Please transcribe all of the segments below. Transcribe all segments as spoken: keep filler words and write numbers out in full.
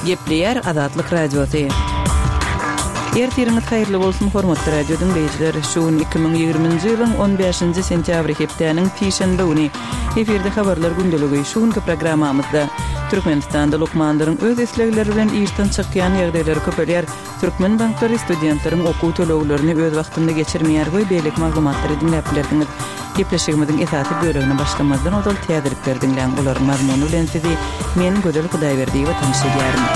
Gepleyer Azatlyk Radiosu. Ertiriniz hayırlı bolsun hormatly radio dinleyijiler. Şuun iki bin ýygrymynjy ýylyň on beşinji sentýabr hepdeniň tişende güni eferde habarlar gündöligi şuňky programmamyzda Türkmenistanda lokmanlaryň öz eslegleri bilen işden çykýan ýagdaýlary köpelýär. Türkmen banklary studentlaryň okuw töleglerini öz wagtynda geçirmeýär we beýlik maglumatlary dinläp bilerdiňiz. Gepleşigimiziň esasy bölegine başlamazdan odal täzirlikler dinlän bolar mazmuny bilen sizi men Gödel Hudaýberdi we tanışdyrýarym.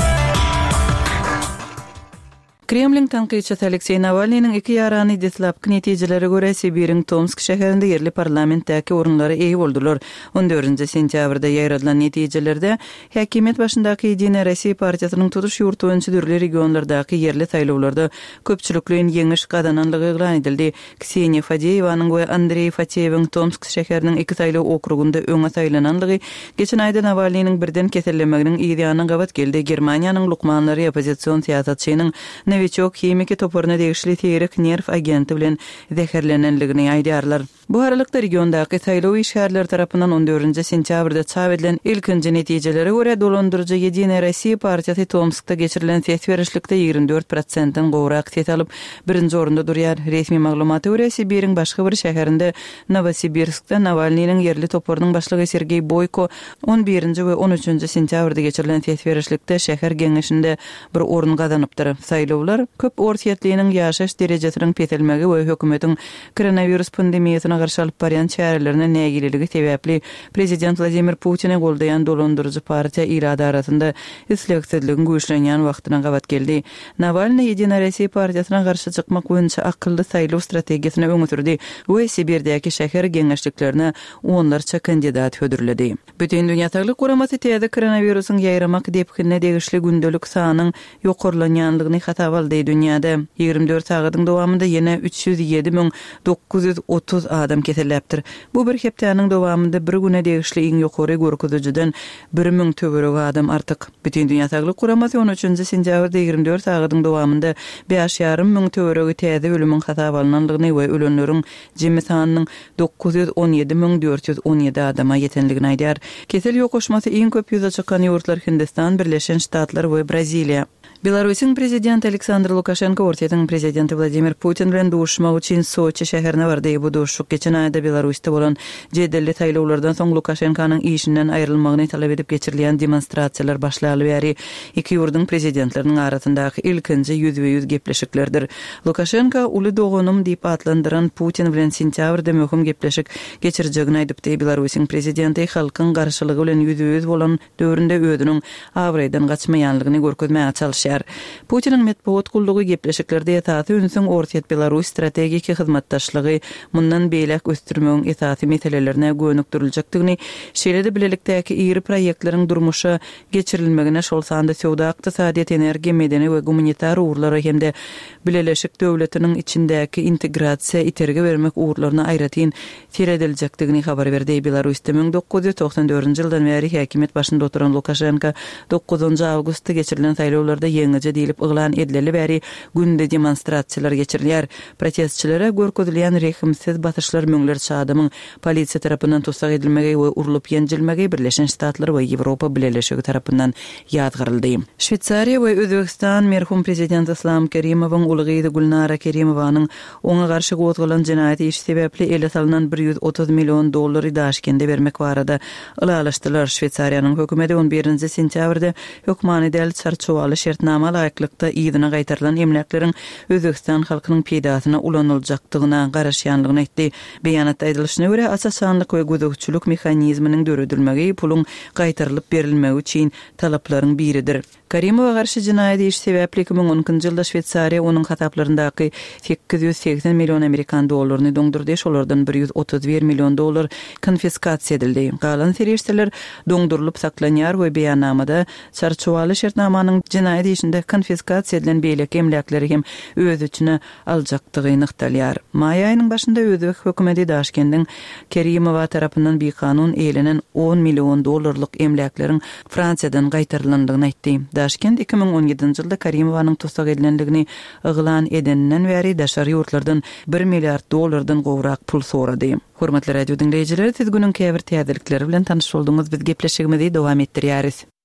Kremlin tanqidçisi Aleksey Navalnyň iki ýarany deslapky netijelere görä Sibiriň Tomsk şäherinde yerli parlamentdäki orunlary eý boldular. on dördünji sentýabrda ýaýradylan netijelerde häkimet başyndaky Ýedine Rossiýa partiýasynyň tutuş ýurtynçy dürli regionlardaky yerli saýlawlarda köpçülikliň ýeňiş gadananlygy eglan edildi. Ksenia Fadeýewanyň we Andrey Fateýewiň Tomsk şäheriniň iki saýlaw okrugunda öňe saýlananlygy geçen aýda Navalnyň birden kesellemeginiň ýa-da gabat geldi. Germaniýanyň lokmanlary opozisiýon siýasatçynyň Novichok hemiki toporuna degişli teýrek nerv agenti bilen zäherlenenligini aýdýarlar. Bu aralykda regiondaky saýlaw işgärleri tarapyndan on dördünji sentýabrda çap edilen ilkinji netijelere görä dolandyrjy Ýedine Rossiýa partiýasy Tomskda geçirilen ses berişlikde ýygrimi dört prosentden gowrak ses alyp birinji orunda durýar. Resmi maglumata görä Sibiriň başga bir şäherinde Novosibirskda Navalnyň yerli toporunyň başlygy Sergey Boyko on birinji we on üçünji sentýabrda geçirilen ses berişlikde şäher geňeşinde bir orun gazanypdyr. Saýlawlar köp ortiýetliğiniň ýaşaş derejesiniň petelmegi we hökümetiň koronavirus pandemiýasyna garşy alyp barýan çärelerine nägiligi sebäpli prezident Vladimir Putin'e goldayan dolandyrjy partiýa irada arasynda isleksizligiň güýçlenýän wagtyna gabat geldi. Navalny Ýedine Rossiýa partiýasyna garşy çykmak boýunça akylly saýlaw strategiýasyny öňe sürdi we Sibirdäki şäher geňeşliklerine onlarça kandidat hödürledi. Bütün dünýä Saglyk Guramasy täze koronavirusyň ýaýramak depkine degişli gündelik sanyň ýokurlanýanlygyny hatabaldy dünýäde. ýygrimi dört sagatyň dowamında ýene üç ýüz ýedi miň dokuz ýüz otuz adam keselläpdir. Bu bir hepdeniň dowamında bir güne degişli iň ýokary görkezijiden bir miň töwerek adam artyk. Bütün dünýä Saglyk Guramasy on üçünji sentýabrda ýygrimi dört sagatyň dowamında beş ýarym miň töweregi täze ölümiň hatabalananlygyny we ölenleriň jemmy sanynyň dokuz ýüz on ýedi miň dört ýüz on ýedi adama ýetenligini aýdýar. Kesel ýokoşmasy iň köp ýüze çykan ýurtlar Hindistan, Birleşen Ştatlar we Braziliýa. Belarusyň prezidenti Aleksandr Lukashenko Ortiýanyň prezidenti Vladimir Putin bilen duşmak üçin Soçi şäherine bardy. Bu duşuk geçen aýda Belarusda bolan jedelli saýlawlardan soň Lukashenkonyň işinden aýrylmagyny talap edip geçirilýän demonstrasiýalar başlaly bäri iki ýurduň prezidentleriniň arasyndaky ilkinji ýüzbe ýüz gepleşiklerdir. Lukashenko uly dogunum diýip atlandyran Putin bilen sentýabrda möhüm gepleşik geçirjegini aýdypdy. Belarusyň prezidenti halkyň garşylygy bilen ýüzbe ýüz bolan döwründe özüniň awraýdan gaçmaýanlygyny görkezmäge çalışýar. Putin'in metbuat kullugy gepleşiklerde ýataty ünsüň Ortiýat Belarus strategik hyzmatdaşlygy mundan beýlek ösdürmegiň esasy meselelerine gönükdiriljakdygyny, şeýlede bilelikdäki iri proýektleriň durmuşa geçirilmegine şol sanda söwda, ykdysadyýat, energiýa, medeni we gumanitar uğurlary hemde Birleşik Döwletiniň içindäki integrasiýa iterge bermek uğurlaryna aýratyn tirediljakdygyny habar berdi. Belarusda bin dokuz ýüz toksan dördünji ýyldan bäri häkimet başynda oturan Lukashenko dokuzunji awgustda geçirilen saýlawlarda ýeňice diýilip yglan edileli bäri günde demonstrasiýalar geçirilýär. Protestçilere görkezilýän rehimsiz batyşlar müňlerçe adamyň polisiýa tarapyndan tutsak edilmegi we urulyp ýenjilmegi Birleşen Ştatlar we Ýewropa Birleşigi tarapyndan ýadgyryldy. Şweýçariýa we Özbegistan merhum prezident Islom Kerimowyň ulygy Gulnara Kerimowanyň oňa garşy gozgulan jinaýat işi sebäpli ele salynan bir ýüz otuz million dollary daşkende bermek barada ılalaşdylar. Şweýçariýanyň hökümeti on birinji sentýabrda hökmany del çarçowaly şertnama laýyklykda ýygyna gaýtarylan emlekleriň Özbegistan halkynyň peýdasyna ulanyljakdygyna garaşýanlygyny aýtdy. Beýanatda aýdylyşyna görä asasanlyk we gözegçilik mexanizminiň döredilmegi puluň gaýtarylyp berilmegi üçin talaplaryň biridir. Kerimowa garşy jinaýat işi sebäpli iki bin onunçy ýylda Şweýçariýa onuň hataplaryndaky sekiz ýüz seksen million amerikan dollaryny doňdurdy. Şolardan bir ýüz otuz bir million dollar konfiskasiýa edildi. Galan serişler doňdurulyp saklanýar we beýannamada çarçowaly şertnamanyň jinaýat işinde konfiskasiýa edilen beýlek emlekleri hem öz üçine aljakdygyny ykdalýar. Maý aýynyň başynda Özbek hökümeti Daşkendiň Kerimowa tarapyndan bir kanun eýlenen on million dollarlyk emlekleriň Fransiýadan gaýtarylandygyny aýtdy. Daşkent iki bin on ýedinji ýylda Kerimowanyň tutsak edilenligini yglan edeninden bäri daşary ýurtlardan bir milliard dollardan gowrak pul sorady. Hormatly radio dinleýijiler, siz günüň käbir täzelikleri bilen tanyş bolduňyz. Biz gepleşigimizi dowam etdirýäris.